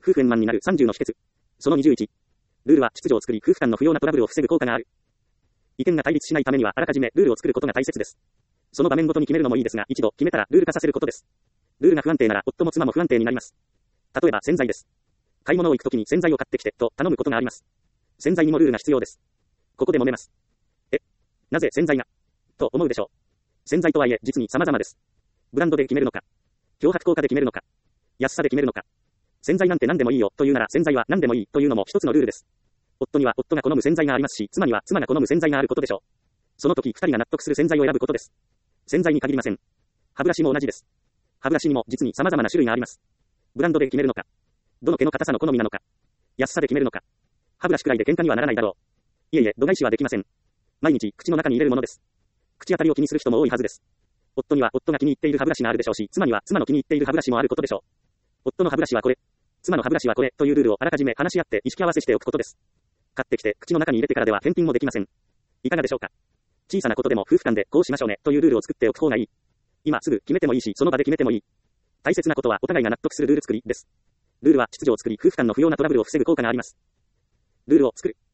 夫婦円満になる30の秘訣。その21。ルールは秩序を作り、夫婦間の不要なトラブルを防ぐ効果がある。意見が対立しないためには、あらかじめルールを作ることが大切です。その場面ごとに決めるのもいいですが、一度決めたらルール化させることです。ルールが不安定なら、夫も妻も不安定になります。例えば洗剤です。買い物を行くときに洗剤を買ってきて、と頼むことがあります。洗剤にもルールが必要です。ここで揉めます。なぜ洗剤がと思うでしょう。洗剤とはいえ、実に様々です。ブランドで決めるのか、脅迫効果で決めるのか、安さで決めるのか。洗剤なんて何でもいいよというなら洗剤は何でもいいというのも一つのルールです。夫には夫が好む洗剤がありますし、妻には妻が好む洗剤があることでしょう。その時二人が納得する洗剤を選ぶことです。洗剤に限りません。歯ブラシも同じです。歯ブラシにも実に様々な種類があります。ブランドで決めるのか、どの毛の硬さの好みなのか、安さで決めるのか。歯ブラシくらいで喧嘩にはならないだろう。いえいえ、度外視はできません。毎日口の中に入れるものです。口当たりを気にする人も多いはずです。夫には夫が気に入っている歯ブラシがあるでしょうし、妻には妻の気に入っている歯ブラシもあることでしょう。夫の歯ブラシはこれ、妻の歯ブラシはこれというルールをあらかじめ話し合って意識合わせしておくことです。買ってきて口の中に入れてからでは返品もできません。いかがでしょうか。小さなことでも夫婦間でこうしましょうねというルールを作っておく方がいい。今すぐ決めてもいいし、その場で決めてもいい。大切なことはお互いが納得するルール作りです。ルールは秩序を作り、夫婦間の不要なトラブルを防ぐ効果があります。ルールを作る。